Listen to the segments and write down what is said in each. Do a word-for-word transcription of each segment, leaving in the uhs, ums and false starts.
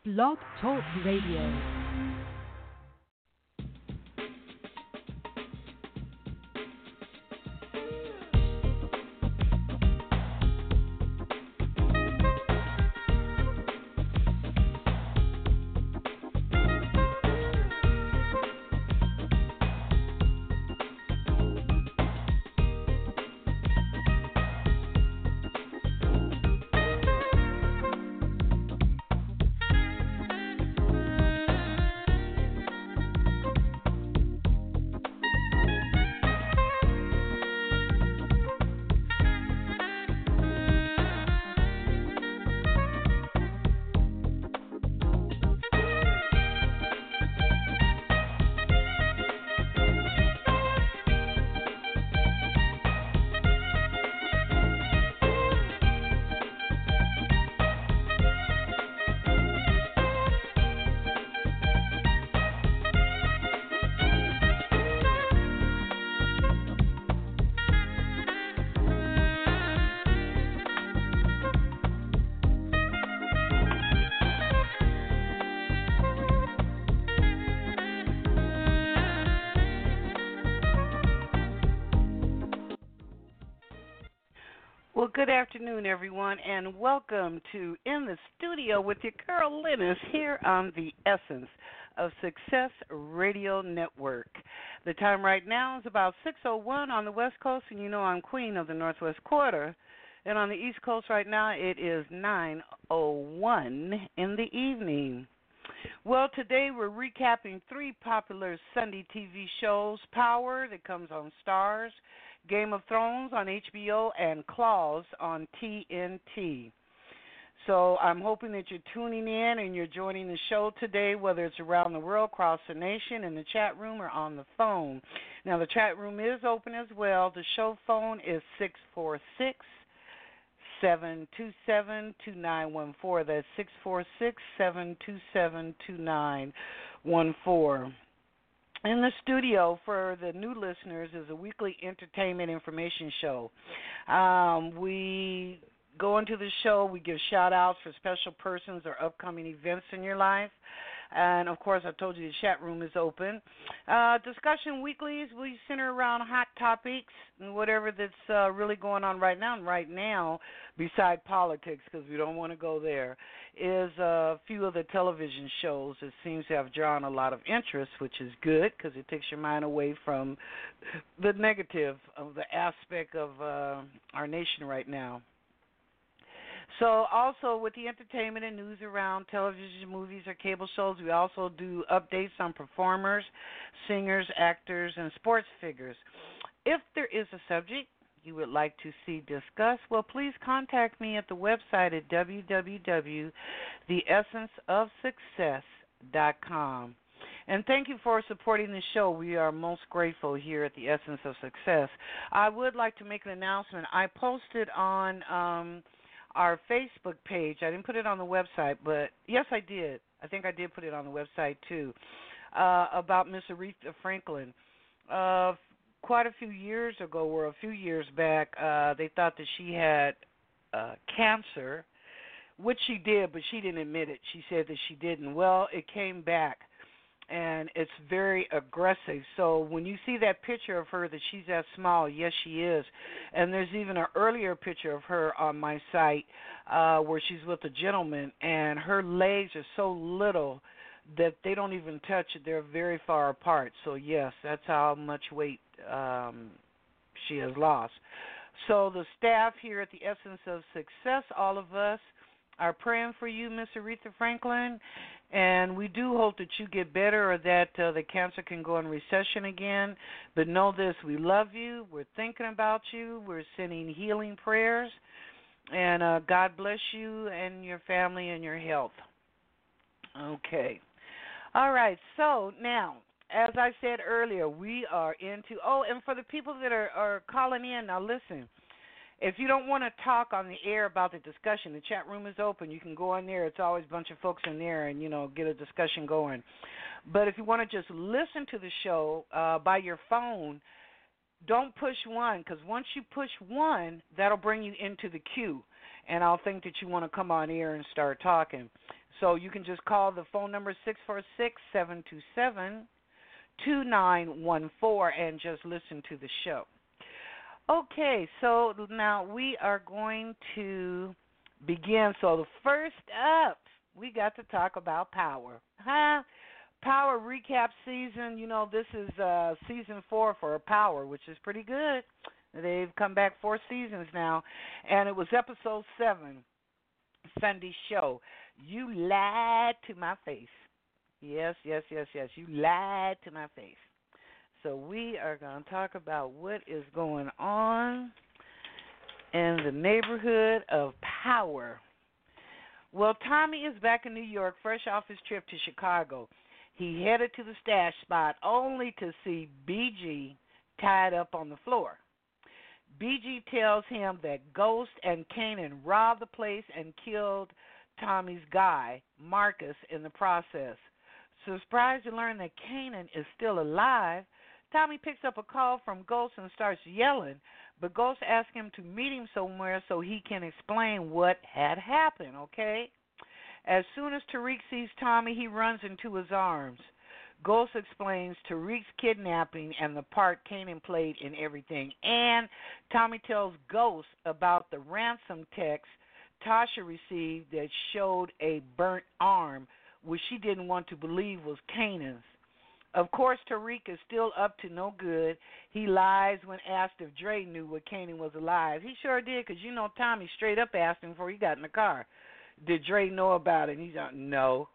Blog Talk Radio. Well, good afternoon, everyone, and welcome to In the Studio with your girl, Linus, here on the Essence of Success Radio Network. The time right now is about six oh one on the West Coast, and you know I'm queen of the Northwest Quarter. And on the East Coast right now, it is nine oh one in the evening. Well, today we're recapping three popular Sunday T V shows: Power, that comes on Stars, Game of Thrones on H B O, and Claws on T N T. So I'm hoping that you're tuning in and you're joining the show today, whether it's around the world, across the nation, in the chat room, or on the phone. Now, the chat room is open as well. The show phone is six four six, seven two seven, two nine one four. That's six four six, seven two seven, two nine one four. In the studio, for the new listeners, is a weekly entertainment information show. Um, we go into the show, we give shout-outs for special persons or upcoming events in your life. And, of course, I told you the chat room is open. Uh, discussion weeklies, we center around hot topics and whatever that's uh, really going on right now. And right now, beside politics, because we don't want to go there, is a few of the television shows that seems to have drawn a lot of interest, which is good because it takes your mind away from the negative of the aspect of uh, our nation right now. So also with the entertainment and news around television, movies, or cable shows, we also do updates on performers, singers, actors, and sports figures. If there is a subject you would like to see discussed, well, please contact me at the website at w w w dot the essence of success dot com. And thank you for supporting the show. We are most grateful here at the Essence of Success. I would like to make an announcement. I posted on um, our Facebook page. I didn't put it on the website, but yes, I did. I think I did put it on the website too, uh, about Miss Aretha Franklin. Uh, quite a few years ago, or a few years back, uh, they thought that she had uh, cancer, which she did, but she didn't admit it. She said that she didn't. Well, it came back, and it's very aggressive. So when you see that picture of her that she's that small, yes, she is. And there's even an earlier picture of her on my site uh, where she's with a gentleman, and her legs are so little that they don't even touch it. They're very far apart. So, yes, that's how much weight um, she has lost. So the staff here at the Essence of Success, all of us, are praying for you, Miss Aretha Franklin, and we do hope that you get better or that uh, the cancer can go in recession again. But know this, we love you, we're thinking about you, we're sending healing prayers, and uh, God bless you and your family and your health. Okay. All right, so now, as I said earlier, we are into, oh, and for the people that are, are calling in, now listen, if you don't want to talk on the air about the discussion, the chat room is open. You can go in there. It's always a bunch of folks in there and, you know, get a discussion going. But if you want to just listen to the show uh, by your phone, don't push one, because once you push one, that'll bring you into the queue, and I'll think that you want to come on air and start talking. So you can just call the phone number six four six, seven two seven, two nine one four and just listen to the show. Okay, so now we are going to begin. So the first up, we got to talk about Power. Huh? Power recap season. You know, this is uh, season four for Power, which is pretty good. They've come back four seasons now, and it was episode seven, Sunday show. You lied to my face. Yes, yes, yes, yes. You lied to my face. So we are going to talk about what is going on in the neighborhood of Power. Well, Tommy is back in New York, fresh off his trip to Chicago. He headed to the stash spot only to see B G tied up on the floor. B G tells him that Ghost and Kanan robbed the place and killed Tommy's guy, Marcus, in the process. Surprised to learn that Kanan is still alive, Tommy picks up a call from Ghost and starts yelling, but Ghost asks him to meet him somewhere so he can explain what had happened, okay? As soon as Tariq sees Tommy, he runs into his arms. Ghost explains Tariq's kidnapping and the part Kanan played in everything, and Tommy tells Ghost about the ransom text Tasha received that showed a burnt arm, which she didn't want to believe was Kanan's. Of course, Tariq is still up to no good. He lies when asked if Dre knew what Kanan was alive. He sure did, because you know Tommy straight up asked him before he got in the car, did Dre know about it? And he's like, no,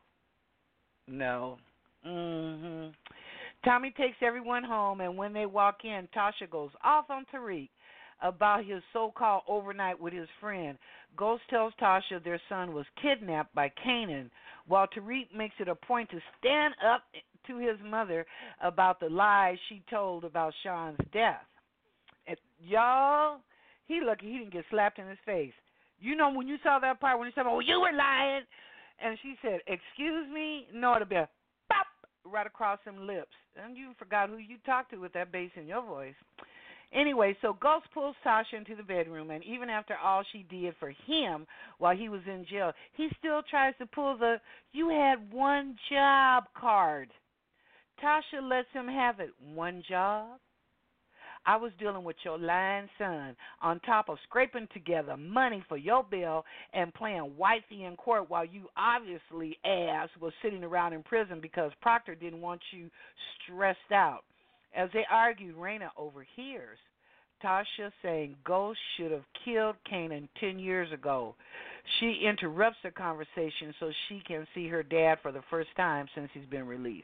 no. Mm-hmm. Tommy takes everyone home, and when they walk in, Tasha goes off on Tariq about his so-called overnight with his friend. Ghost tells Tasha their son was kidnapped by Kanan, while Tariq makes it a point to stand up to his mother about the lies she told about Sean's death. And y'all, he lucky he didn't get slapped in his face. You know when you saw that part when he said, oh, you were lying, and she said, excuse me? No, it'll be a pop right across them lips. And you forgot who you talked to with that bass in your voice. Anyway, so Ghost pulls Tasha into the bedroom, and even after all she did for him while he was in jail, he still tries to pull the you had one job card. Tasha lets him have it. One job? I was dealing with your lying son on top of scraping together money for your bill and playing wifey in court while you obviously, ass, was sitting around in prison because Proctor didn't want you stressed out. As they argued, Raina overhears Tasha saying Ghost should have killed Kanan ten years ago. She interrupts the conversation so she can see her dad for the first time since he's been released.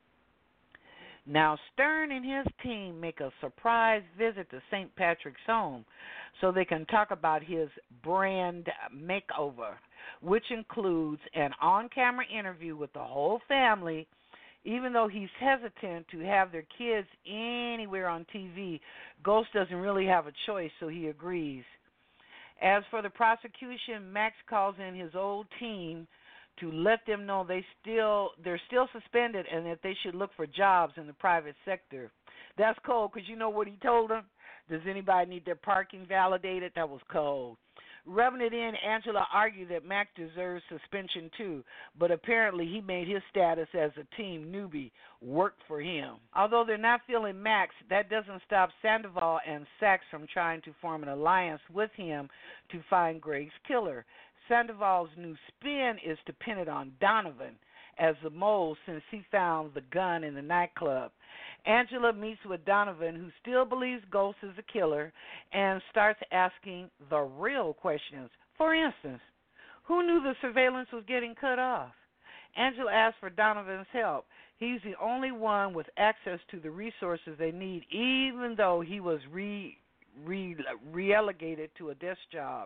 Now, Stern and his team make a surprise visit to Saint Patrick's home so they can talk about his brand makeover, which includes an on-camera interview with the whole family. Even though he's hesitant to have their kids anywhere on T V, Ghost doesn't really have a choice, so he agrees. As for the prosecution, Max calls in his old team to let them know they still they're still suspended and that they should look for jobs in the private sector. That's cold because you know what he told them? Does anybody need their parking validated? That was cold. Rubbing it in, Angela argued that Max deserves suspension too, but apparently he made his status as a team newbie work for him. Although they're not feeling Max, that doesn't stop Sandoval and Sachs from trying to form an alliance with him to find Greg's killer. Sandoval's new spin is to pin it on Donovan as the mole since he found the gun in the nightclub. Angela meets with Donovan, who still believes Ghost is a killer, and starts asking the real questions. For instance, who knew the surveillance was getting cut off? Angela asks for Donovan's help. He's the only one with access to the resources they need, even though he was re, re, relegated to a desk job.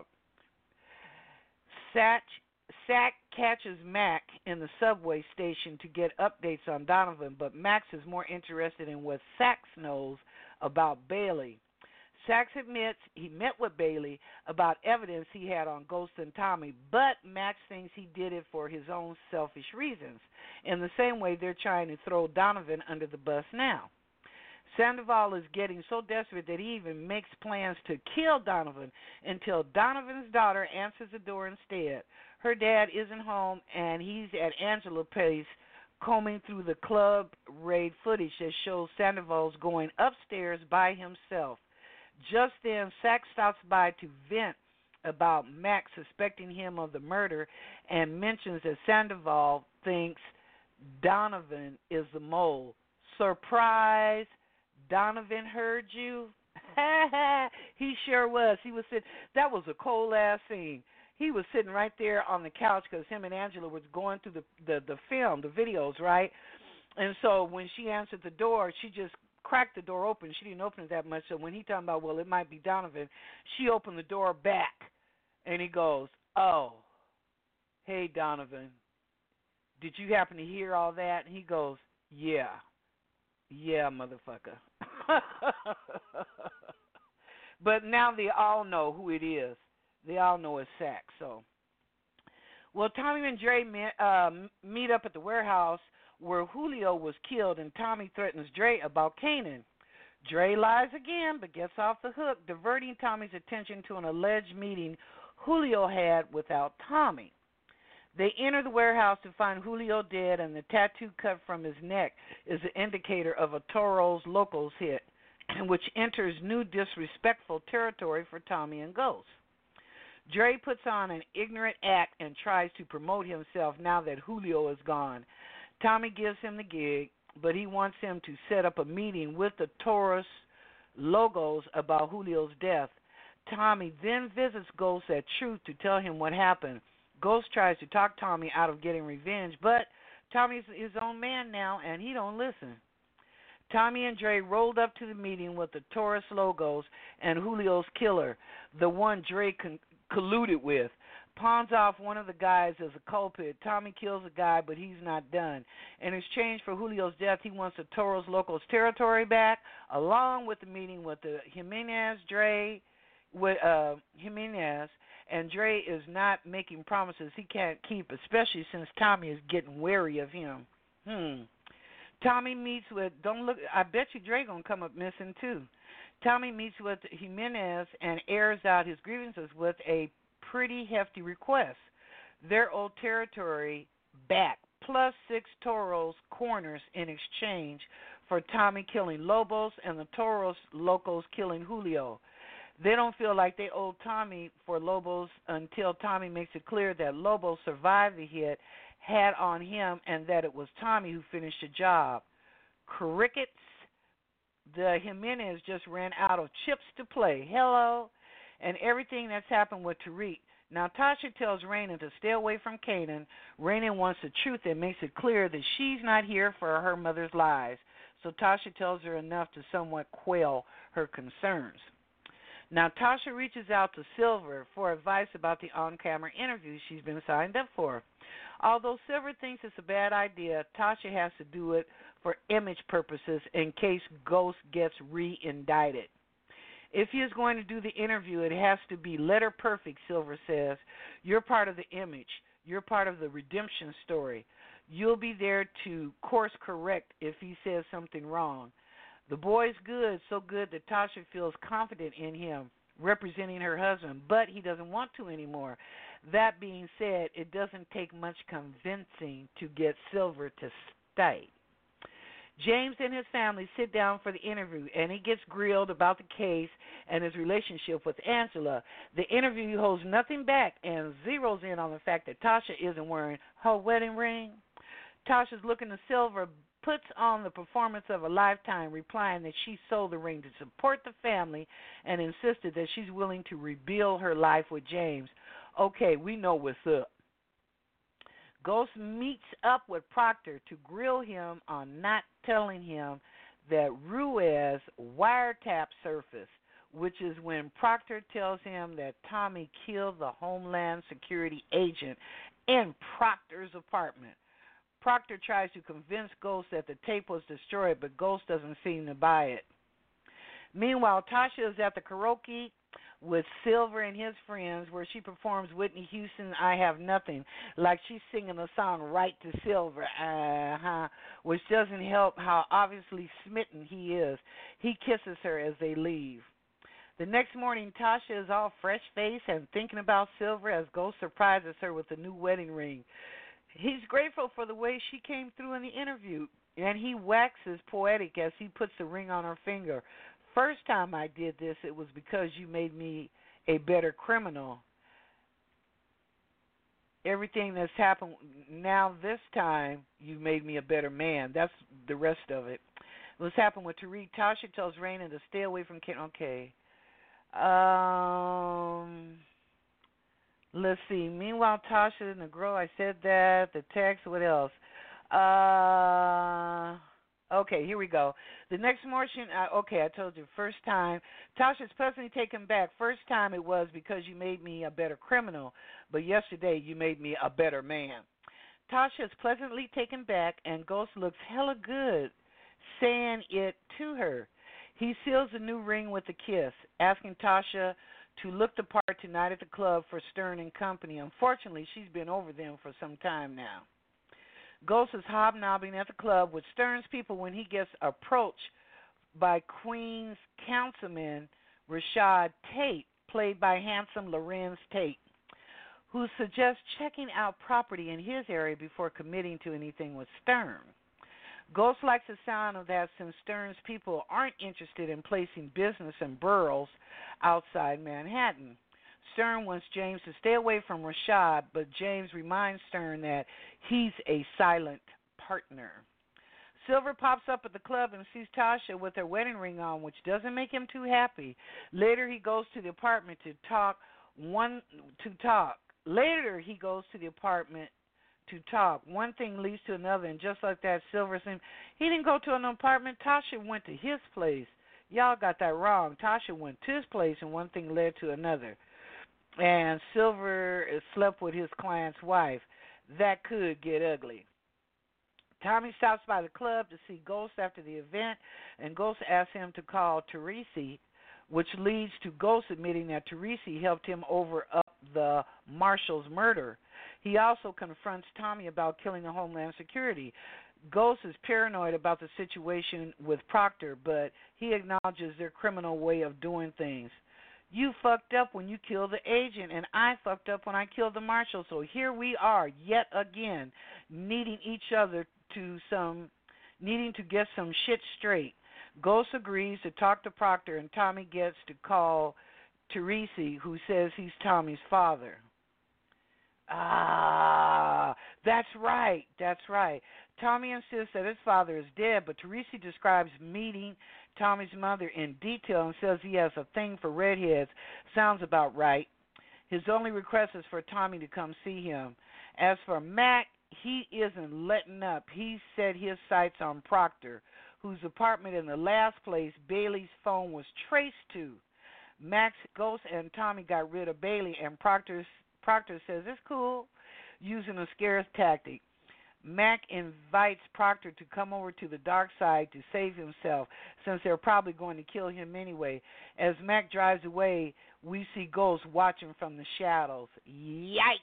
Satch Sack catches Mac in the subway station to get updates on Donovan, but Max is more interested in what Sachs knows about Bailey. Sachs admits he met with Bailey about evidence he had on Ghost and Tommy, but Max thinks he did it for his own selfish reasons. In the same way, they're trying to throw Donovan under the bus now. Sandoval is getting so desperate that he even makes plans to kill Donovan until Donovan's daughter answers the door instead. Her dad isn't home, and he's at Angela's place combing through the club raid footage that shows Sandoval's going upstairs by himself. Just then, Sack stops by to vent about Max suspecting him of the murder and mentions that Sandoval thinks Donovan is the mole. Surprise! Donovan heard you? He sure was. He was sitting. That was a cold ass scene. He was sitting right there on the couch because him and Angela was going through the, the the film, the videos, right? And so when she answered the door, she just cracked the door open. She didn't open it that much. So when he talking about, well, it might be Donovan, she opened the door back, and he goes, "Oh, hey Donovan, did you happen to hear all that?" And he goes, "Yeah, yeah, motherfucker." But now they all know who it is. They all know it's Sack. So, well, Tommy and Dre met, uh, meet up at the warehouse where Julio was killed, and Tommy threatens Dre about Kanan. Dre lies again, but gets off the hook, diverting Tommy's attention to an alleged meeting Julio had without Tommy. They enter the warehouse to find Julio dead, and the tattoo cut from his neck is an indicator of a Toros Locos hit, which enters new disrespectful territory for Tommy and Ghost. Dre puts on an ignorant act and tries to promote himself now that Julio is gone. Tommy gives him the gig, but he wants him to set up a meeting with the Toros Logos about Julio's death. Tommy then visits Ghost at Truth to tell him what happened. Ghost tries to talk Tommy out of getting revenge, but Tommy's his own man now, and he don't listen. Tommy and Dre rolled up to the meeting with the Toros Logos and Julio's killer, the one Dre con- colluded with. Pawns off one of the guys as a culprit. Tommy kills a guy, but he's not done. In exchange for Julio's death, he wants the Toros Locos territory back, along with the meeting with the Jimenez, Dre, with uh, Jimenez, and Dre is not making promises he can't keep, especially since Tommy is getting wary of him. Hmm. Tommy meets with, don't look, I bet you Dre gonna come up missing too. Tommy meets with Jimenez and airs out his grievances with a pretty hefty request. Their old territory back, plus six Toros corners in exchange for Tommy killing Lobos and the Toros Locos killing Julio. They don't feel like they owe Tommy for Lobos until Tommy makes it clear that Lobos survived the hit, had on him, and that it was Tommy who finished the job. Crickets. The Jimenez just ran out of chips to play. Hello. And everything that's happened with Tariq. Now, Tasha tells Raina to stay away from Kanan. Raina wants the truth and makes it clear that she's not here for her mother's lies. So Tasha tells her enough to somewhat quell her concerns. Now, Tasha reaches out to Silver for advice about the on-camera interview she's been signed up for. Although Silver thinks it's a bad idea, Tasha has to do it for image purposes in case Ghost gets re-indicted. If he is going to do the interview, it has to be letter perfect, Silver says. You're part of the image. You're part of the redemption story. You'll be there to course correct if he says something wrong. The boy's good, so good that Tasha feels confident in him, representing her husband, but he doesn't want to anymore. That being said, it doesn't take much convincing to get Silver to stay. James and his family sit down for the interview, and he gets grilled about the case and his relationship with Angela. The interview holds nothing back and zeroes in on the fact that Tasha isn't wearing her wedding ring. Tasha's looking to Silver, puts on the performance of a lifetime, replying that she sold the ring to support the family and insisted that she's willing to rebuild her life with James. Okay, we know what's up. Ghost meets up with Proctor to grill him on not telling him that Ruiz wiretap surfaced, which is when Proctor tells him that Tommy killed the Homeland Security agent in Proctor's apartment. Proctor tries to convince Ghost that the tape was destroyed, but Ghost doesn't seem to buy it. Meanwhile, Tasha is at the karaoke with Silver and his friends, where she performs Whitney Houston, I Have Nothing, like she's singing a song right to Silver, uh-huh, which doesn't help how obviously smitten he is. He kisses her as they leave. The next morning, Tasha is all fresh-faced and thinking about Silver as Ghost surprises her with a new wedding ring. He's grateful for the way she came through in the interview, and he waxes poetic as he puts the ring on her finger. First time I did this, it was because you made me a better criminal. Everything that's happened now this time, you made me a better man. That's the rest of it. What's happened with Tariq? Tasha tells Raina to stay away from Ken. Okay. Um, let's see. Meanwhile, Tasha and the girl, I said that. The text, what else? Uh, okay, here we go. The next morning, uh, okay, I told you, first time. Tasha's pleasantly taken back. First time it was because you made me a better criminal, but yesterday you made me a better man. Tasha's pleasantly taken back, and Ghost looks hella good, saying it to her. He seals the new ring with a kiss, asking Tasha to look the part tonight at the club for Stern and company. Unfortunately, she's been over them for some time now. Ghost is hobnobbing at the club with Stern's people when he gets approached by Queen's councilman Rashad Tate, played by handsome Lorenz Tate, who suggests checking out property in his area before committing to anything with Stern. Ghost likes the sound of that since Stern's people aren't interested in placing business and boroughs outside Manhattan. Stern wants James to stay away from Rashad, but James reminds Stern that he's a silent partner. Silver pops up at the club and sees Tasha with her wedding ring on, which doesn't make him too happy. Later, he goes to the apartment to talk. One to talk. Later, he goes to the apartment to talk. One thing leads to another, and just like that, Silver said he didn't go to an apartment. Tasha went to his place. Y'all got that wrong. Tasha went to his place, and one thing led to another. And Silver slept with his client's wife. That could get ugly. Tommy stops by the club to see Ghost after the event, and Ghost asks him to call Teresi, which leads to Ghost admitting that Teresi helped him over up the Marshall's murder. He also confronts Tommy about killing the Homeland Security. Ghost is paranoid about the situation with Proctor, but he acknowledges their criminal way of doing things. You fucked up when you killed the agent, and I fucked up when I killed the marshal. So here we are, yet again, needing each other to some, needing to get some shit straight. Ghost agrees to talk to Proctor, and Tommy gets to call Teresi, who says he's Tommy's father. Ah, that's right, that's right. Tommy insists that his father is dead, but Teresi describes meeting Tommy's mother in detail and says he has a thing for redheads. Sounds about right. His only request is for Tommy to come see him. As for Mac, he isn't letting up. He set his sights on Proctor, whose apartment in the last place Bailey's phone was traced to. Max, Ghost, and Tommy got rid of Bailey, and Proctor, Proctor says it's cool, using a scarce tactic. Mac invites Proctor to come over to the dark side to save himself, since they're probably going to kill him anyway. As Mac drives away, we see Ghost watching from the shadows. Yikes!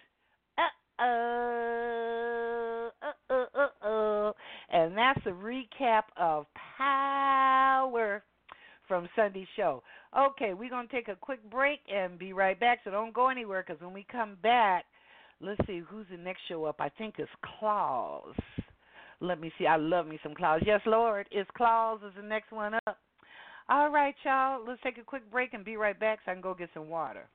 Uh-oh, uh-oh, uh-oh. And that's a recap of Power from Sunday's show. Okay, we're going to take a quick break and be right back, so don't go anywhere, because when we come back, let's see, who's the next show up? I think it's Claus. Let me see. I love me some Claus. Yes, Lord, it's Claus is the next one up. All right, y'all, let's take a quick break and be right back so I can go get some water.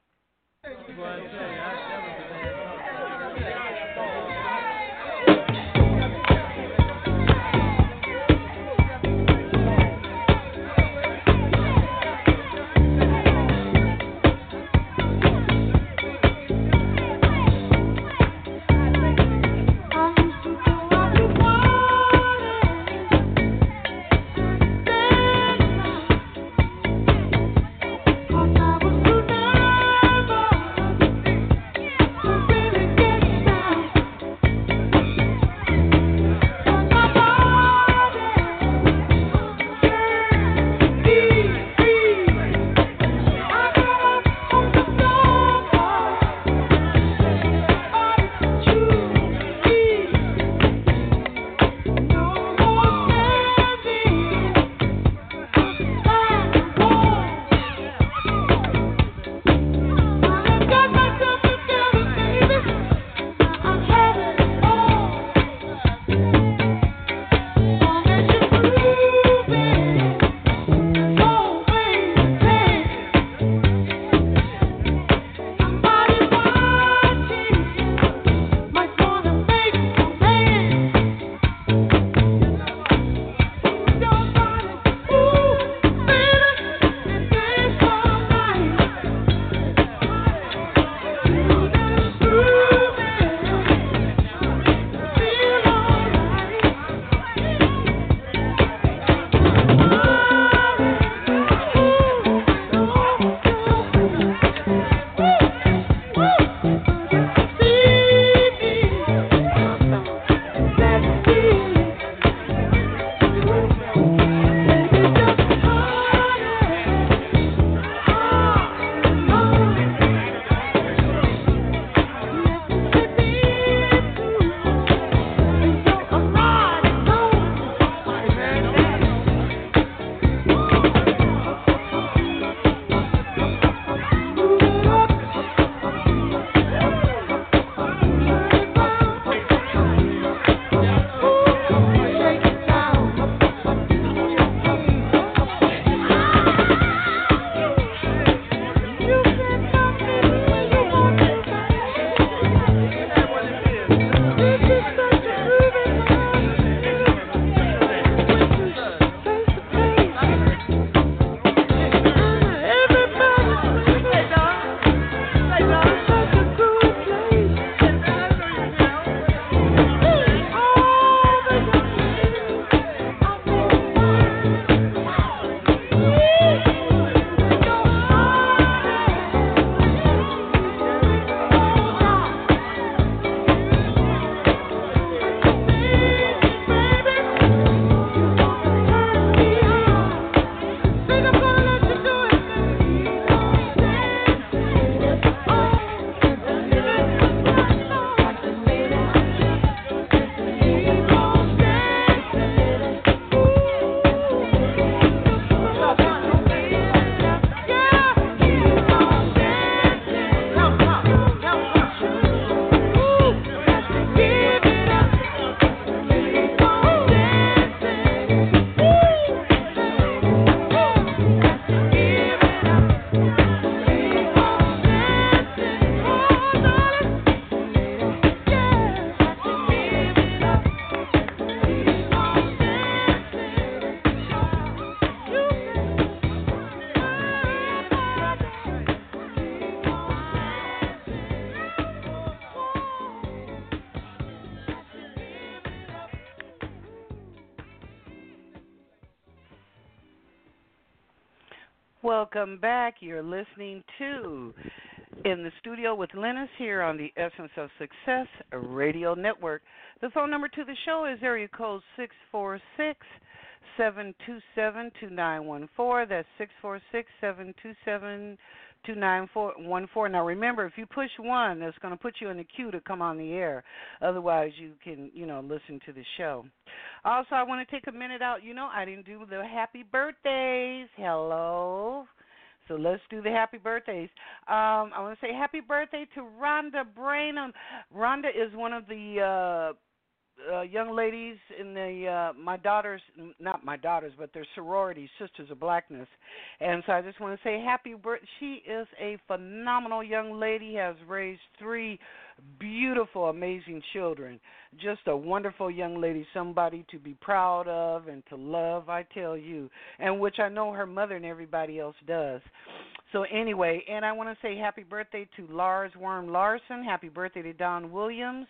Welcome back. You're listening to In the Studio with Linus here on the Essence of Success Radio Network. The phone number to the show is area code six four six, seven two seven, two nine one four. That's six four six, seven two seven, two nine one four. Now remember, if you push one, that's going to put you in the queue to come on the air. Otherwise, you can, you know, listen to the show. Also, I want to take a minute out. You know, I didn't do the happy birthdays. Hello. So let's do the happy birthdays. Um, I want to say happy birthday to Rhonda Branham. Rhonda is one of the uh, uh, young ladies in the uh, my daughters, not my daughters, but their sorority, Sisters of Blackness. And so I just want to say happy birthday. She is a phenomenal young lady, has raised three beautiful, amazing children. Just a wonderful young lady, somebody to be proud of and to love, I tell you, and which I know her mother and everybody else does. So anyway, and I want to say happy birthday to Lars Worm Larson. Happy birthday to Don Williams.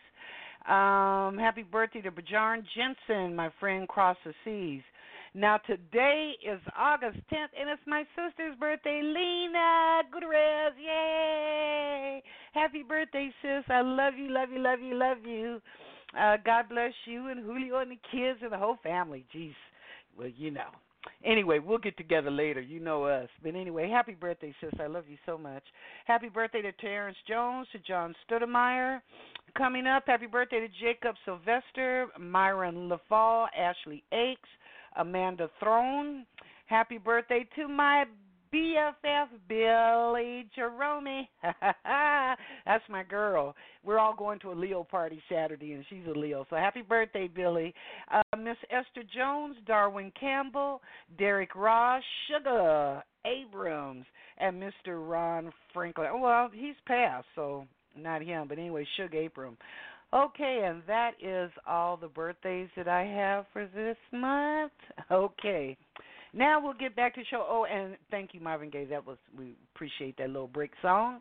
Um, happy birthday to Bajarn Jensen, my friend across the seas. Now, today is August tenth, and it's my sister's birthday, Lena Gutierrez. Yay! Happy birthday, sis. I love you, love you, love you, love you. Uh, God bless you and Julio and the kids and the whole family. Jeez. Well, you know. Anyway, we'll get together later. You know us. But anyway, happy birthday, sis. I love you so much. Happy birthday to Terrence Jones, to John Studemeyer. Coming up, happy birthday to Jacob Sylvester, Myron LaFall, Ashley Akes, Amanda Throne. Happy birthday to my B F F, Billy Jerome. That's my girl. We're all going to a Leo party Saturday, and she's a Leo. So happy birthday, Billy. Uh, Miss Esther Jones, Darwin Campbell, Derek Ross, Sugar Abrams, and Mister Ron Franklin. Well, he's passed, so not him, but anyway, Sugar Abram. Okay, and that is all the birthdays that I have for this month. Okay. Now we'll get back to the show. Oh, and thank you, Marvin Gaye. That was, we appreciate that little break song.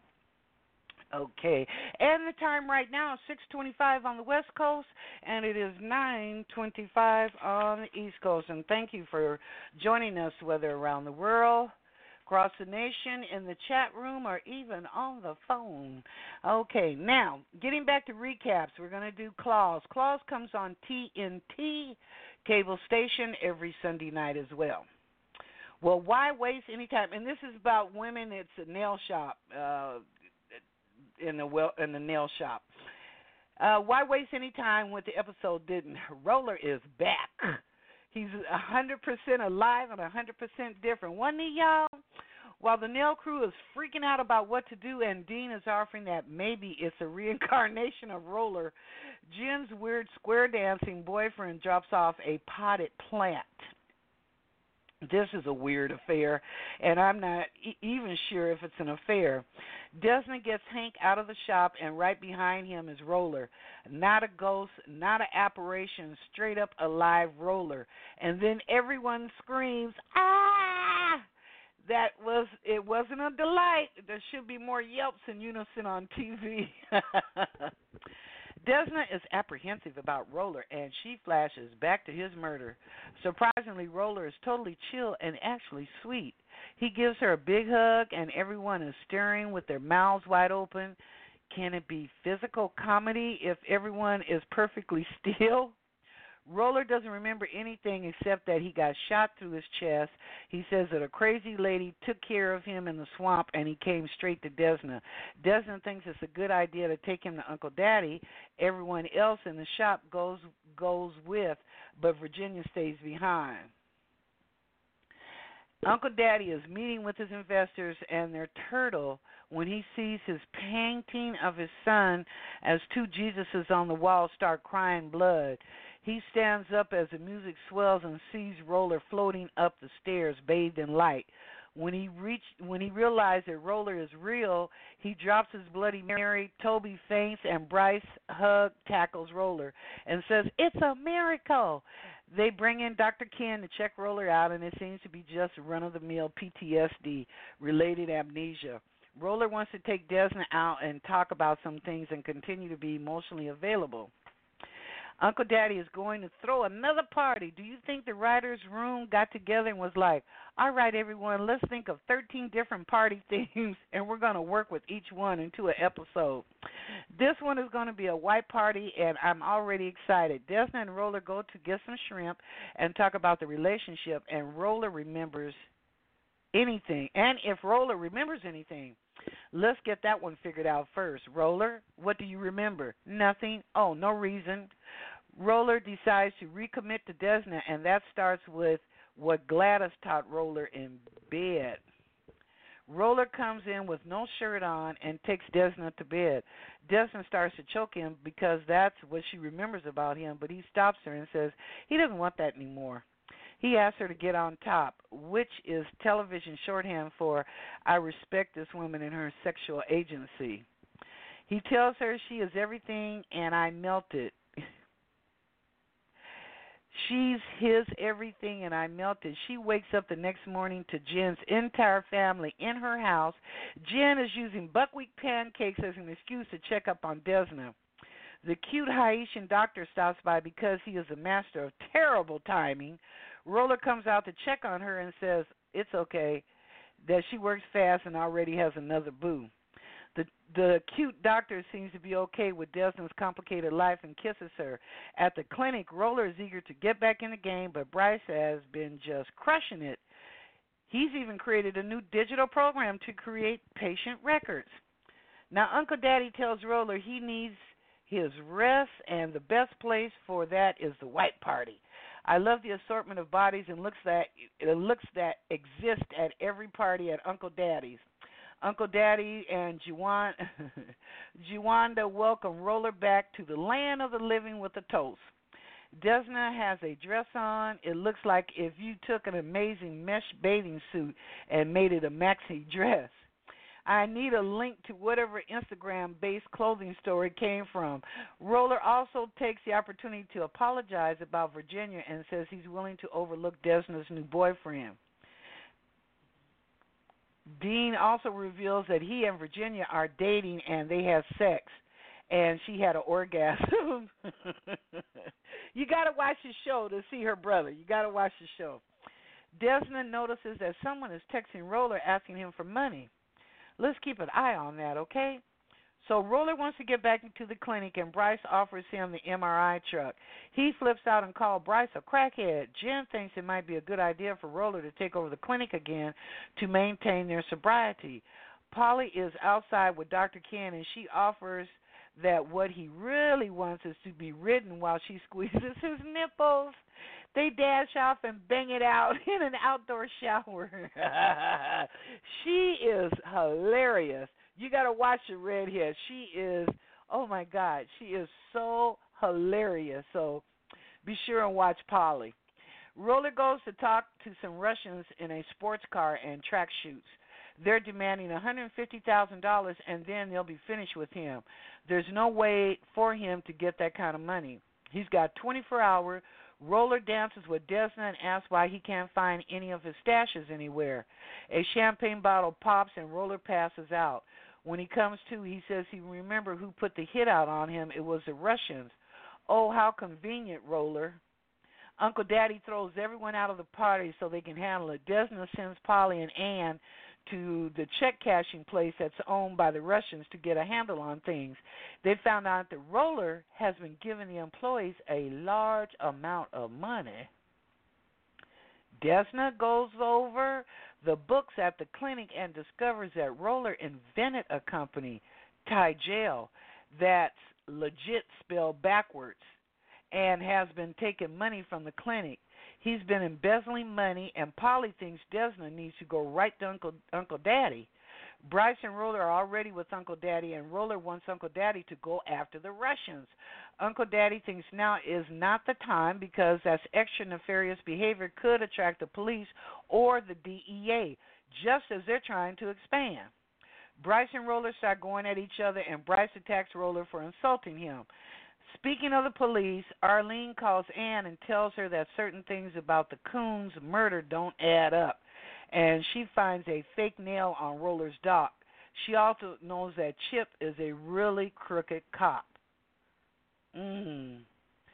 Okay. And the time right now is six twenty-five on the West Coast, and it is nine twenty-five on the East Coast. And thank you for joining us, whether around the world, across the nation, in the chat room, or even on the phone. Okay, now, getting back to recaps, we're going to do Claus. Claus comes on T N T cable station every Sunday night as well. Well, why waste any time? And this is about women. It's a nail shop, uh, in the well in the nail shop. Uh, why waste any time when the episode didn't? Roller is back. He's one hundred percent alive and one hundred percent different. Wasn't he, y'all? While the nail crew is freaking out about what to do, and Dean is offering that maybe it's a reincarnation of Roller, Jen's weird square dancing boyfriend drops off a potted plant. This is a weird affair, and I'm not e- even sure if it's an affair. Desmond gets Hank out of the shop, and right behind him is Roller. Not a ghost, not an apparition, straight up a live Roller. And then everyone screams, ah! That was, it wasn't a delight. There should be more yelps in unison on T V. Desna is apprehensive about Roller, and she flashes back to his murder. Surprisingly, Roller is totally chill and actually sweet. He gives her a big hug, and everyone is staring with their mouths wide open. Can it be physical comedy if everyone is perfectly still? Roller doesn't remember anything except that he got shot through his chest. He says that a crazy lady took care of him in the swamp, and he came straight to Desna. Desna thinks it's a good idea to take him to Uncle Daddy. Everyone else in the shop goes goes with, but Virginia stays behind. Uncle Daddy is meeting with his investors and their turtle when he sees his painting of his son as two Jesuses on the wall start crying blood. He stands up as the music swells and sees Roller floating up the stairs, bathed in light. When he reached, when he realized that Roller is real, he drops his Bloody Mary. Toby faints, and Bryce hug tackles Roller and says, "It's a miracle." They bring in Doctor Ken to check Roller out, and it seems to be just run-of-the-mill P T S D-related amnesia. Roller wants to take Desna out and talk about some things and continue to be emotionally available. Uncle Daddy is going to throw another party. Do you think the writer's room got together and was like, all right, everyone, let's think of thirteen different party themes, and we're going to work with each one into an episode. This one is going to be a white party, and I'm already excited. Desna and Roller go to get some shrimp and talk about the relationship, and Roller remembers anything. And if Roller remembers anything, let's get that one figured out first. Roller, what do you remember? Nothing. Oh, no reason. Roller decides to recommit to Desna, and that starts with what Gladys taught Roller in bed. Roller comes in with no shirt on and takes Desna to bed. Desna starts to choke him because that's what she remembers about him, but he stops her and says he doesn't want that anymore. He asks her to get on top, which is television shorthand for I respect this woman and her sexual agency. He tells her she is everything and I melted. She's his everything and I melted. She wakes up the next morning to Jen's entire family in her house. Jen is using buckwheat pancakes as an excuse to check up on Desna. The cute Haitian doctor stops by because he is a master of terrible timing. Roller comes out to check on her and says it's okay, that she works fast and already has another boo. The the cute doctor seems to be okay with Desna's complicated life and kisses her. At the clinic, Roller is eager to get back in the game, but Bryce has been just crushing it. He's even created a new digital program to create patient records. Now, Uncle Daddy tells Roller he needs his rest, and the best place for that is the white party. I love the assortment of bodies and looks that looks that exist at every party at Uncle Daddy's. Uncle Daddy and Juwan, Juwanda welcome Roller back to the land of the living with a toast. Desna has a dress on. It looks like if you took an amazing mesh bathing suit and made it a maxi dress. I need a link to whatever Instagram-based clothing store it came from. Roller also takes the opportunity to apologize about Virginia and says he's willing to overlook Desna's new boyfriend. Dean also reveals that he and Virginia are dating and they have sex, and she had an orgasm. You got to watch the show to see her brother. You got to watch the show. Desna notices that someone is texting Roller asking him for money. Let's keep an eye on that, okay? So Roller wants to get back into the clinic, and Bryce offers him the M R I truck. He flips out and calls Bryce a crackhead. Jen thinks it might be a good idea for Roller to take over the clinic again to maintain their sobriety. Polly is outside with Doctor Ken, and she offers that what he really wants is to be ridden while she squeezes his nipples. They dash off and bang it out in an outdoor shower. She is hilarious. You got to watch the redhead. She is, oh, my God, she is so hilarious. So be sure and watch Polly. Roller goes to talk to some Russians in a sports car and track shoots. They're demanding one hundred fifty thousand dollars, and then they'll be finished with him. There's no way for him to get that kind of money. He's got twenty-four hours. Roller dances with Desna and asks why he can't find any of his stashes anywhere. A champagne bottle pops and Roller passes out. When he comes to, he says he remembers who put the hit out on him. It was the Russians. Oh, how convenient, Roller. Uncle Daddy throws everyone out of the party so they can handle it. Desna sends Polly and Ann to the check cashing place that's owned by the Russians to get a handle on things. They found out that Roller has been giving the employees a large amount of money. Desna goes over the books at the clinic and discovers that Roller invented a company, Tygel, that's legit spelled backwards, and has been taking money from the clinic. He's been embezzling money, and Polly thinks Desna needs to go right to Uncle Uncle Daddy. Bryce and Roller are already with Uncle Daddy, and Roller wants Uncle Daddy to go after the Russians. Uncle Daddy thinks now is not the time because that's extra nefarious behavior could attract the police or the D E A, just as they're trying to expand. Bryce and Roller start going at each other, and Bryce attacks Roller for insulting him. Speaking of the police, Arlene calls Ann and tells her that certain things about the Coons murder don't add up, and she finds a fake nail on Roller's dock. She also knows that Chip is a really crooked cop. Mm.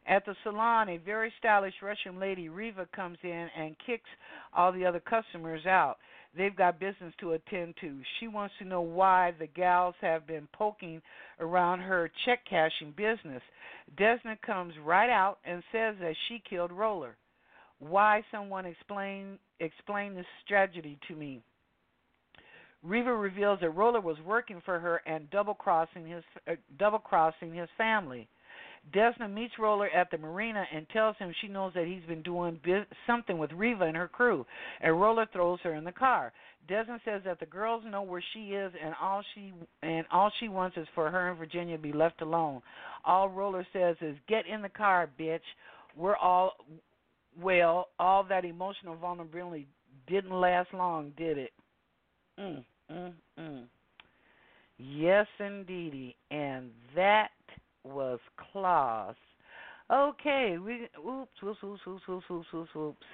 At the salon, a very stylish Russian lady, Riva, comes in and kicks all the other customers out. They've got business to attend to. She wants to know why the gals have been poking around her check-cashing business. Desna comes right out and says that she killed Roller. Why? Someone explain explain this tragedy to me. Riva reveals that Roller was working for her and double-crossing his uh, double-crossing his family. Desna meets Roller at the marina and tells him she knows that he's been doing biz- something with Riva and her crew, and Roller throws her in the car. Desna says that the girls know where she is, and all she and all she wants is for her and Virginia to be left alone. All Roller says is, "Get in the car, bitch." We're all well. All that emotional vulnerability didn't last long, did it? Mm, mm, mm. Yes, indeedy, and that was Claus. Okay, we oops, oops, oops, oops, oops, oops, oops, oops.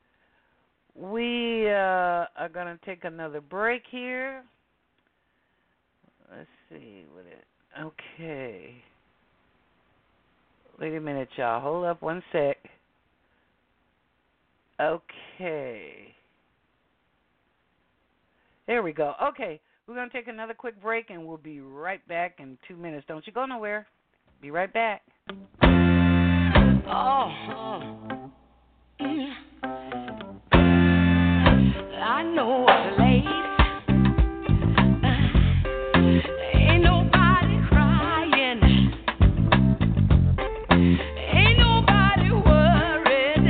We uh, are gonna take another break here. Let's see what it. Okay. Wait a minute, y'all. Hold up one sec. Okay. There we go. Okay, we're gonna take another quick break, and we'll be right back in two minutes. Don't you go nowhere. Be right back. Oh, mm. I know a place. Ain't nobody crying. Ain't nobody worried.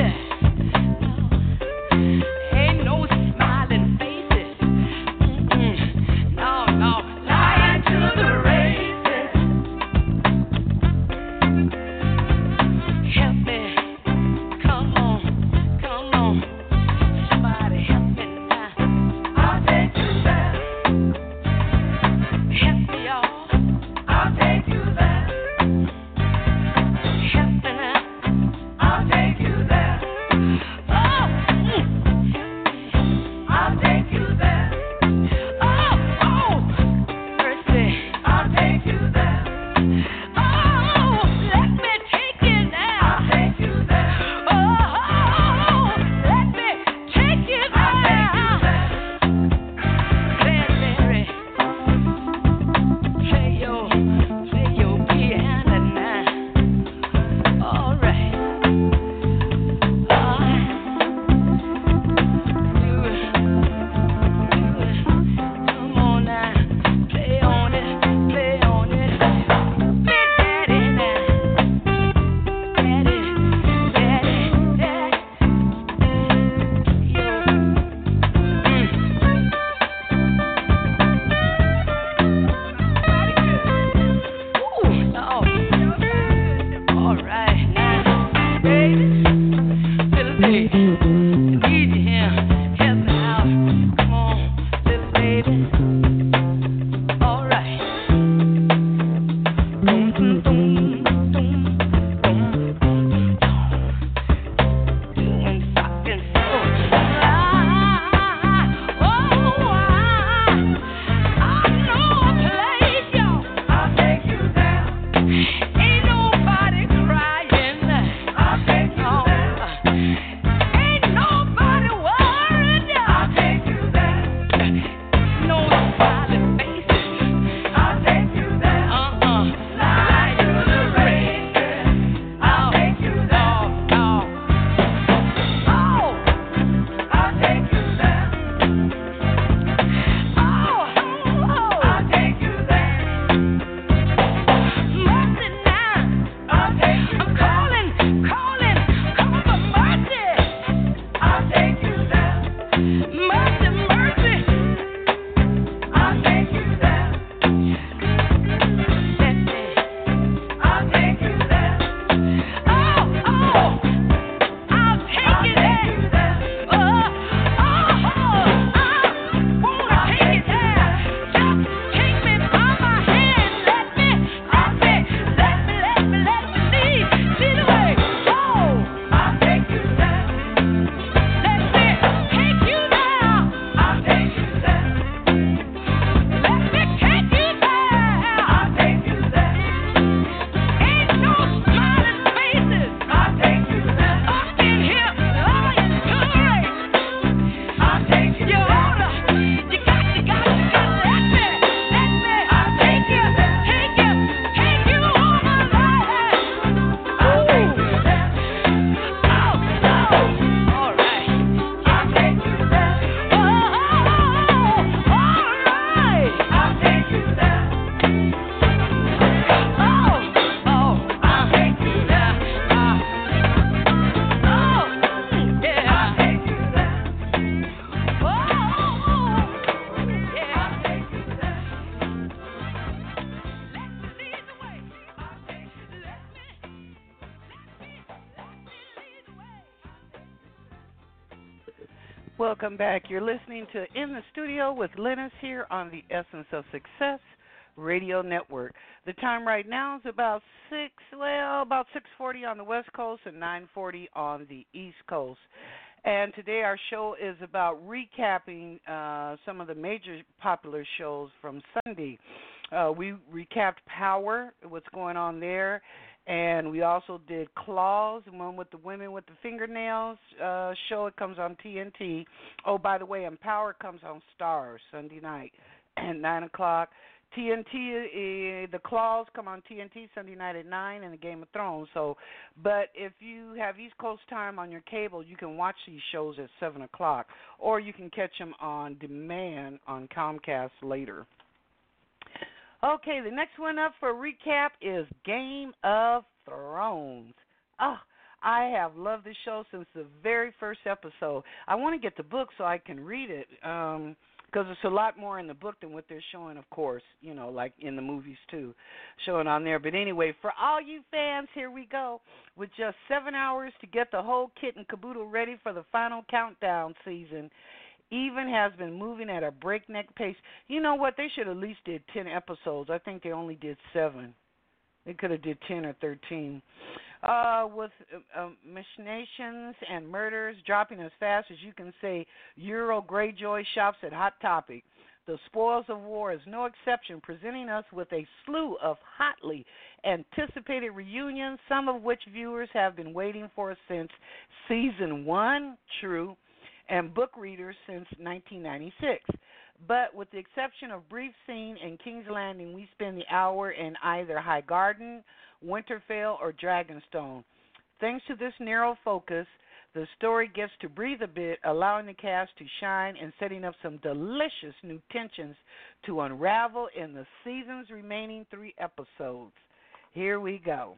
Ain't no smiling faces. Mm-mm. No, no, lying to the races. Welcome back. You're listening to In the Studio with Lennis here on the Essence of Success Radio Network. The time right now is about six, well, about six forty on the West Coast and nine forty on the East Coast. And today our show is about recapping uh, some of the major popular shows from Sunday. Uh, we recapped Power, what's going on there. And we also did Claws, the one with the women with the fingernails uh, show. It comes on T N T. Oh, by the way, Empower comes on Starz Sunday night at nine o'clock. T N T, uh, the Claws come on T N T Sunday night at nine, and the Game of Thrones. So, but if you have East Coast time on your cable, you can watch these shows at seven o'clock, or you can catch them on demand on Comcast later. Okay, the next one up for recap is Game of Thrones. Oh, I have loved this show since the very first episode. I want to get the book so I can read it um, because it's a lot more in the book than what they're showing, of course, you know, like in the movies too, showing on there. But anyway, for all you fans, here we go. With just seven hours to get the whole kit and caboodle ready for the final countdown season, even has been moving at a breakneck pace. You know what? They should at least did ten episodes. I think they only did seven. They could have did ten or thirteen. Uh, with uh, machinations and murders dropping as fast as you can say, Euro Greyjoy shops at Hot Topic. The Spoils of War is no exception, presenting us with a slew of hotly anticipated reunions, some of which viewers have been waiting for since season one. True. And book readers since nineteen ninety-six. But with the exception of brief scene in King's Landing, we spend the hour in either Highgarden, Winterfell, or Dragonstone. Thanks to this narrow focus, the story gets to breathe a bit, allowing the cast to shine and setting up some delicious new tensions to unravel in the season's remaining three episodes. Here we go.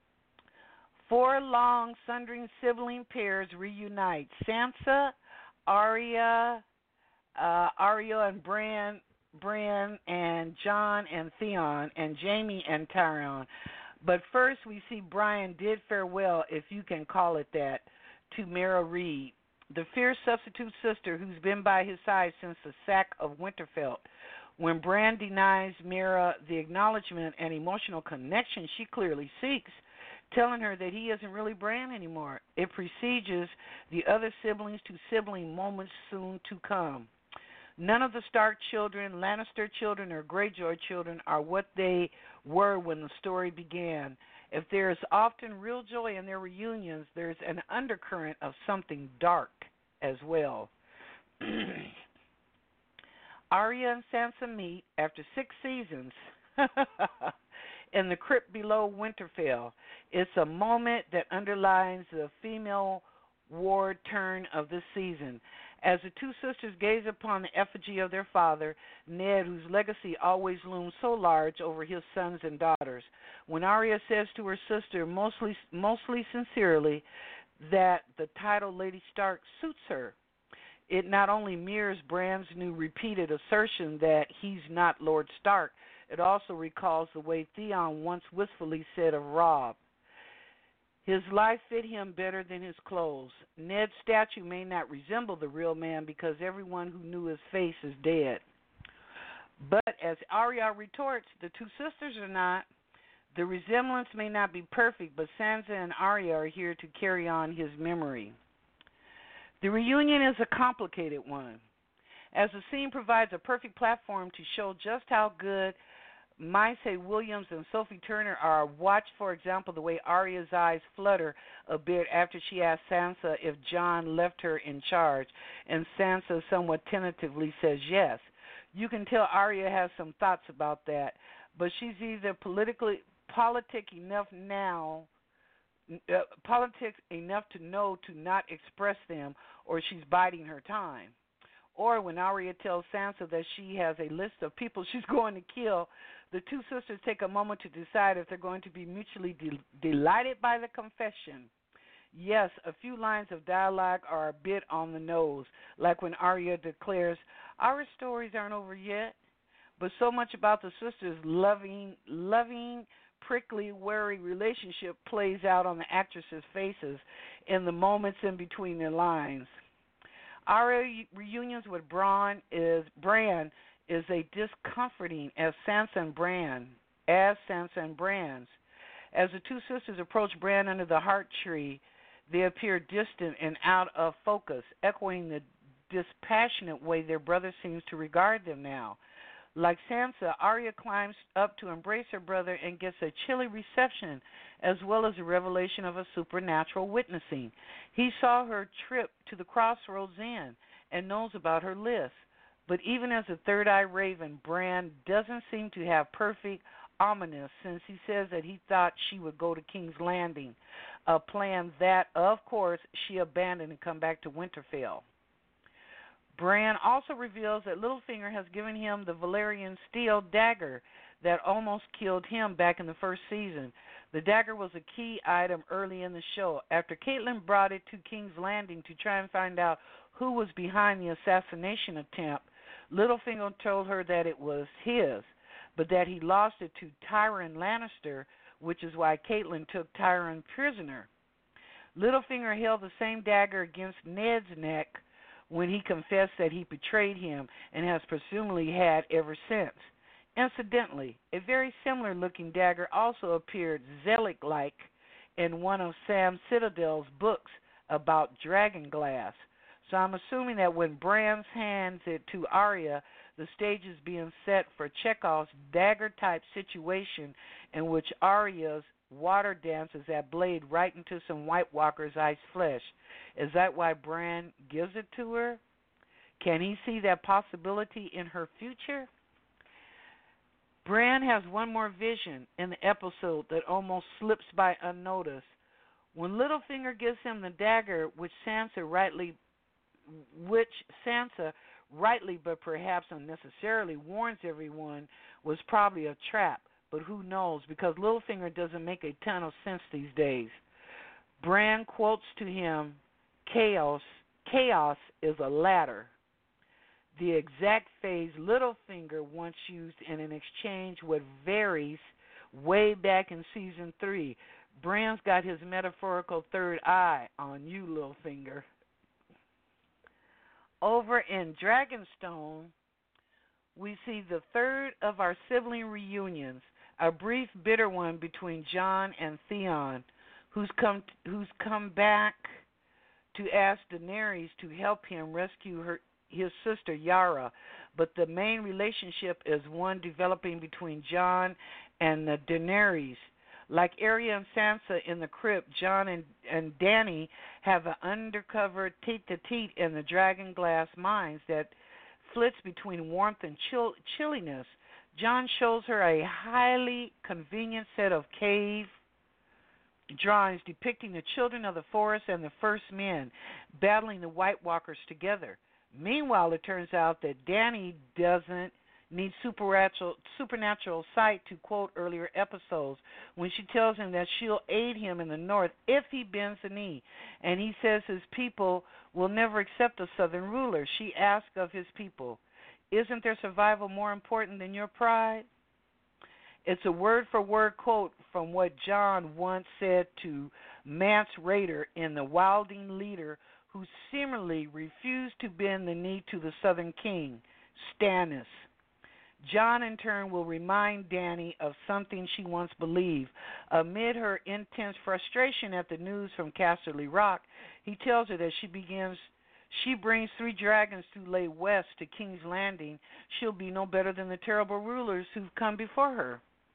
Four long, sundering sibling pairs reunite. Sansa, Arya, uh, Arya and Bran, Bran and Jon and Theon, and Jaime and Tyrion. But first we see Brian did farewell, if you can call it that, to Mara Reed, the fierce substitute sister who's been by his side since the sack of Winterfell. When Bran denies Mara the acknowledgement and emotional connection she clearly seeks, telling her that he isn't really Bran anymore, it precedes the other siblings to sibling moments soon to come. None of the Stark children, Lannister children, or Greyjoy children are what they were when the story began. If there is often real joy in their reunions, there's an undercurrent of something dark as well. Arya and Sansa meet after six seasons in the crypt below Winterfell. It's a moment that underlines the female ward turn of this season. As the two sisters gaze upon the effigy of their father, Ned, whose legacy always looms so large over his sons and daughters, when Arya says to her sister, mostly, mostly sincerely, that the title Lady Stark suits her, it not only mirrors Bran's new repeated assertion that he's not Lord Stark, it also recalls the way Theon once wistfully said of Robb, his life fit him better than his clothes. Ned's statue may not resemble the real man because everyone who knew his face is dead. But as Arya retorts, the two sisters are not. The resemblance may not be perfect, but Sansa and Arya are here to carry on his memory. The reunion is a complicated one, as the scene provides a perfect platform to show just how good Maisy Williams and Sophie Turner are. Watch, for example, the way Arya's eyes flutter a bit after she asks Sansa if Jon left her in charge, and Sansa somewhat tentatively says yes. You can tell Arya has some thoughts about that, but she's either politically politic enough now, uh, politics enough to know to not express them, or she's biding her time. Or when Arya tells Sansa that she has a list of people she's going to kill, the two sisters take a moment to decide if they're going to be mutually de- delighted by the confession. Yes, a few lines of dialogue are a bit on the nose, like when Arya declares, our stories aren't over yet, but so much about the sisters' loving, loving, prickly, wary relationship plays out on the actresses' faces in the moments in between their lines. Arya reunions with Bran is Bran is a discomforting as Sansa and Bran as Sansa and Bran's. As the two sisters approach Bran under the heart tree, they appear distant and out of focus, echoing the dispassionate way their brother seems to regard them now. Like Sansa, Arya climbs up to embrace her brother and gets a chilly reception as well as a revelation of a supernatural witnessing. He saw her trip to the Crossroads Inn and knows about her list. But even as a third-eye raven, Bran doesn't seem to have perfect ominous since he says that he thought she would go to King's Landing, a plan that, of course, she abandoned and come back to Winterfell. Bran also reveals that Littlefinger has given him the Valyrian steel dagger that almost killed him back in the first season. The dagger was a key item early in the show. After Catelyn brought it to King's Landing to try and find out who was behind the assassination attempt, Littlefinger told her that it was his, but that he lost it to Tyrion Lannister, which is why Catelyn took Tyrion prisoner. Littlefinger held the same dagger against Ned's neck when he confessed that he betrayed him and has presumably had ever since. Incidentally, a very similar-looking dagger also appeared Zelig-like in one of Sam Citadel's books about Dragonglass. So I'm assuming that when Bran hands it to Arya, the stage is being set for Chekhov's dagger-type situation in which Arya's water dances that blade right into some White Walker's ice flesh. Is that why Bran gives it to her? Can he see that possibility in her future? Bran has one more vision in the episode that almost slips by unnoticed. When Littlefinger gives him the dagger, which Sansa rightly, which Sansa rightly but perhaps unnecessarily warns everyone was probably a trap, but who knows, because Littlefinger doesn't make a ton of sense these days. Bran quotes to him, chaos, chaos is a ladder. The exact phrase Littlefinger once used in an exchange with Varys way back in season three. Bran's got his metaphorical third eye on you, Littlefinger. Over in Dragonstone, we see the third of our sibling reunions, a brief, bitter one between Jon and Theon, who's come who's come back to ask Daenerys to help him rescue her his sister Yara. But the main relationship is one developing between Jon and the Daenerys. Like Arya and Sansa in the crypt, Jon and, and Dany have an undercover tete-a-tete in the Dragonglass mines that flits between warmth and chill, chilliness. Jon shows her a highly convenient set of cave drawings depicting the children of the forest and the first men battling the White Walkers together. Meanwhile, it turns out that Dany doesn't need supernatural, supernatural sight to quote earlier episodes when she tells him that she'll aid him in the north if he bends the knee. And he says his people will never accept a southern ruler. She asks of his people, isn't their survival more important than your pride? It's a word-for-word quote from what Jon once said to Mance Rayder in The Wilding Leader, who similarly refused to bend the knee to the southern king, Stannis. Jon, in turn, will remind Dany of something she once believed. Amid her intense frustration at the news from Casterly Rock, he tells her that she begins, she brings three dragons to lay west to King's Landing. She'll be no better than the terrible rulers who've come before her.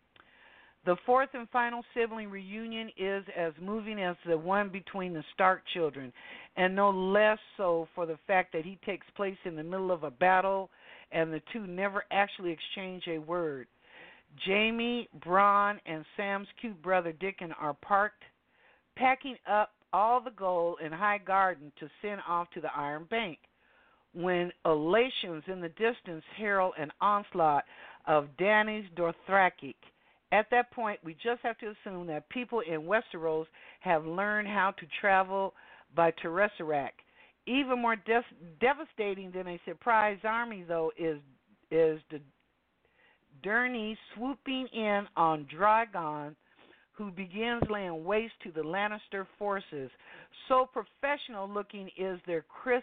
The fourth and final sibling reunion is as moving as the one between the Stark children, and no less so for the fact that he takes place in the middle of a battle and the two never actually exchange a word. Jaime, Bronn, and Sam's cute brother Dickon are parked, packing up all the gold in High Garden to send off to the Iron Bank, when elations in the distance herald an onslaught of Dany's Dothraki. At that point, we just have to assume that people in Westeros have learned how to travel by Terracerac. Even more de- devastating than a surprise army, though, is is the Durney swooping in on Drogon, who begins laying waste to the Lannister forces. So professional-looking is their crisp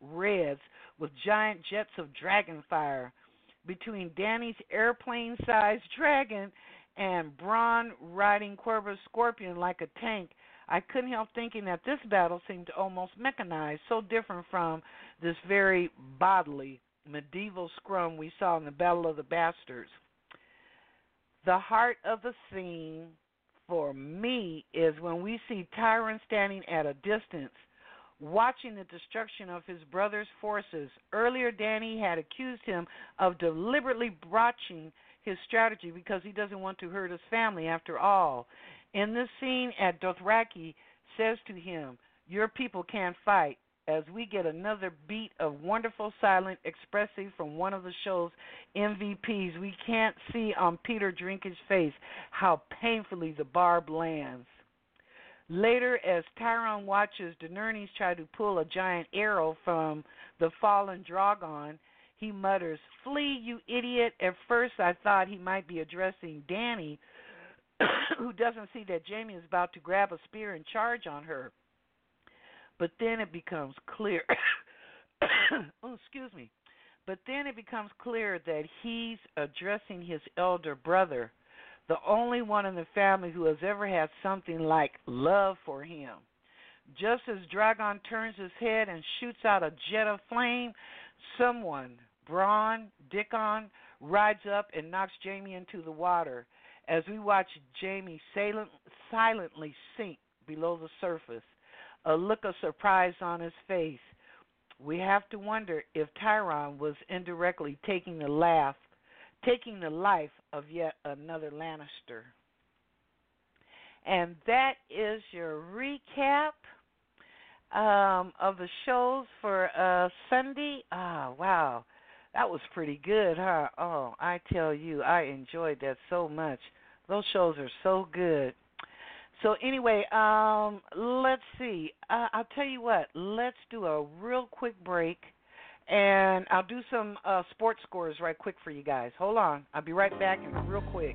reds with giant jets of dragon fire. Between Danny's airplane-sized dragon and Braun riding Corvus Scorpion like a tank, I couldn't help thinking that this battle seemed almost mechanized, so different from this very bodily medieval scrum we saw in the Battle of the Bastards. The heart of the scene for me is when we see Tyron standing at a distance, watching the destruction of his brother's forces. Earlier, Danny had accused him of deliberately botching his strategy because he doesn't want to hurt his family after all. In this scene at Dothraki says to him, "Your people can't fight," as we get another beat of wonderful silent expressive from one of the show's M V Ps. We can't see on Peter Dinklage's face how painfully the barb lands. Later, as Tyron watches Daenerys try to pull a giant arrow from the fallen Drogon, he mutters, "Flee, you idiot." At first, I thought he might be addressing Dany, who doesn't see that Jaime is about to grab a spear and charge on her. But then it becomes clear, oh, excuse me, but then it becomes clear that he's addressing his elder brother, the only one in the family who has ever had something like love for him. Just as Drogon turns his head and shoots out a jet of flame, someone, Bronn, Dickon, rides up and knocks Jaime into the water as we watch Jaime silent, silently sink below the surface, a look of surprise on his face. We have to wonder if Tyron was indirectly taking the laugh, taking the life of yet another Lannister. And that is your recap um, of the shows for uh, Sunday. Ah, wow. That was pretty good, huh? Oh, I tell you, I enjoyed that so much. Those shows are so good. So anyway, um, let's see. Uh, I'll tell you what. Let's do a real quick break, and I'll do some uh, sports scores right quick for you guys. Hold on. I'll be right back real quick.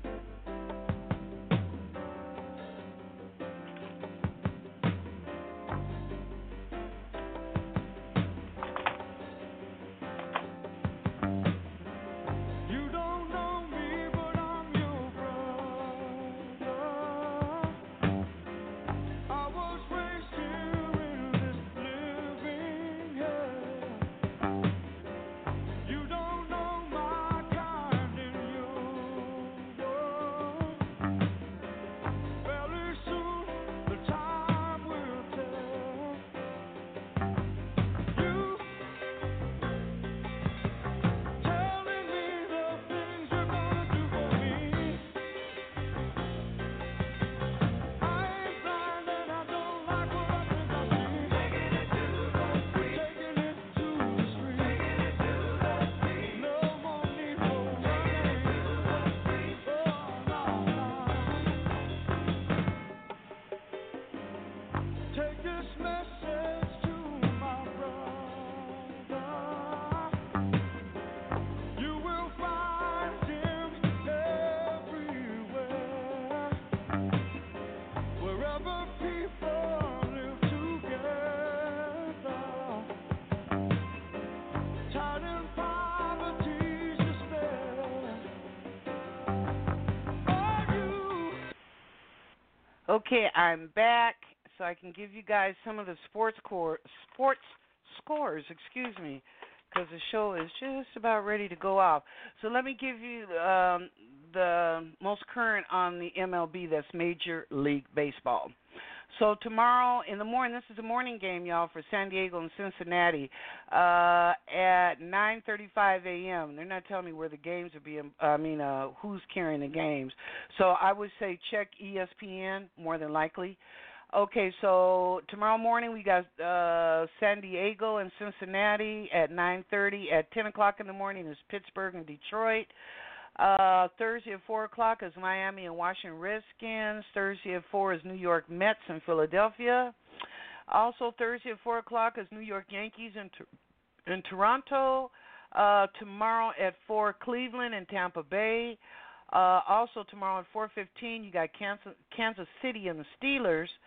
Okay, I'm back, so I can give you guys some of the sports core, sports scores, excuse me, because the show is just about ready to go off. So let me give you um, the most current on the M L B, that's Major League Baseball. So tomorrow in the morning, this is a morning game, y'all, for San Diego and Cincinnati uh, at nine thirty-five a.m. They're not telling me where the games are being, I mean, uh, who's carrying the games. So I would say check E S P N, more than likely. Okay, so tomorrow morning we got uh, San Diego and Cincinnati at nine thirty. At ten o'clock in the morning is Pittsburgh and Detroit. Uh, Thursday at four o'clock is Miami and Washington Redskins. Thursday at four is New York Mets and Philadelphia. Also Thursday at four o'clock is New York Yankees and in Toronto. Uh, tomorrow at four, Cleveland and Tampa Bay. Uh, also tomorrow at four fifteen, you got Kansas, Kansas City and the Steelers.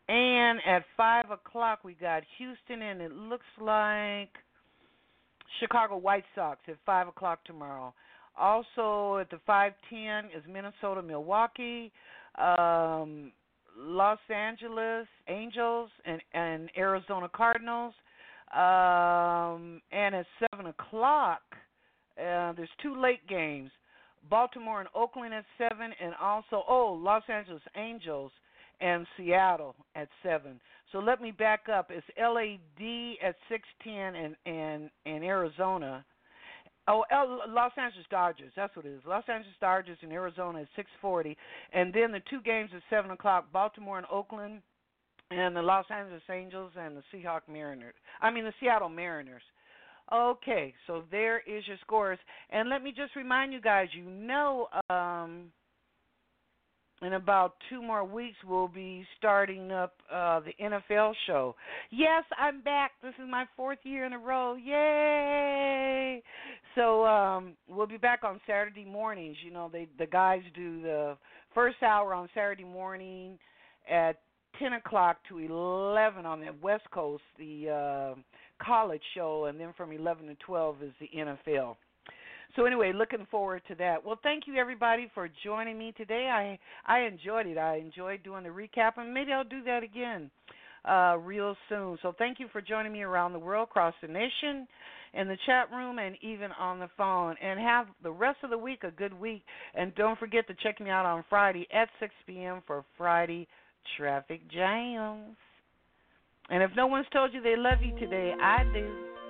And at five o'clock, we got Houston, and it looks like Chicago White Sox at five o'clock tomorrow. Also at the five ten is Minnesota, Milwaukee, um, Los Angeles Angels, and, and Arizona Cardinals. Um, and at seven o'clock, uh, there's two late games, Baltimore and Oakland at seven, and also, oh, Los Angeles Angels and Seattle at seven. So let me back up. It's L A D at six ten and and and Arizona. Oh, L- Los Angeles Dodgers. That's what it is. Los Angeles Dodgers in Arizona at six forty, and then the two games at seven o'clock. Baltimore and Oakland, and the Los Angeles Angels and the Seahawks Mariners. I mean the Seattle Mariners. Okay, so there is your scores. And let me just remind you guys. You know. Um, In about two more weeks, we'll be starting up uh, the N F L show. Yes, I'm back. This is my fourth year in a row. Yay! So um, we'll be back on Saturday mornings. You know, they the guys do the first hour on Saturday morning at ten o'clock to eleven on the West Coast, the uh, college show, and then from eleven to twelve is the N F L. So anyway, looking forward to that. Well, thank you, everybody, for joining me today. I I enjoyed it. I enjoyed doing the recap, and maybe I'll do that again uh, real soon. So thank you for joining me around the world, across the nation, in the chat room, and even on the phone. And have the rest of the week a good week. And don't forget to check me out on Friday at six p.m. for Friday Traffic Jams. And if no one's told you they love you today, I do.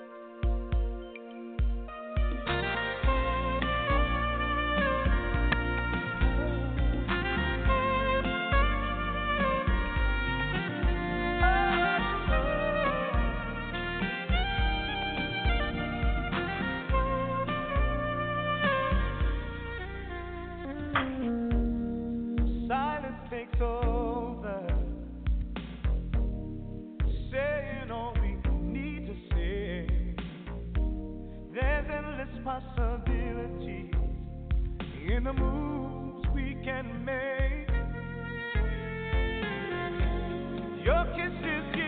Takes over, saying all we need to say. There's endless possibilities in the moves we can make. Your kisses.